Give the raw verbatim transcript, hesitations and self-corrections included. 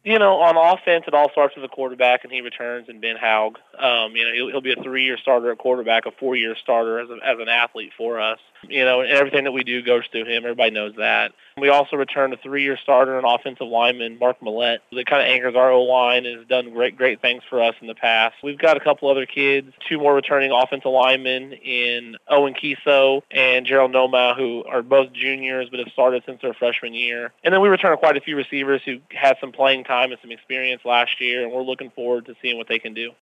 You know, on offense, it all starts with the quarterback, and he returns in Ben Haug. Um, you know, he'll, he'll be a three-year starter at quarterback, a four-year starter as, a, as an athlete for us. You know, and everything that we do goes through him. Everybody knows that. We also returned a three-year starter and offensive lineman, Mark Millette, that kind of anchors our O-line and has done great, great things for us in the past. We've got a couple other kids, two more returning offensive linemen in Owen Kiso and Gerald Noma, who are both juniors but have started since their freshman year. And then we returned quite a few receivers who had some playing time and some experience last year, and we're looking forward to seeing what they can do.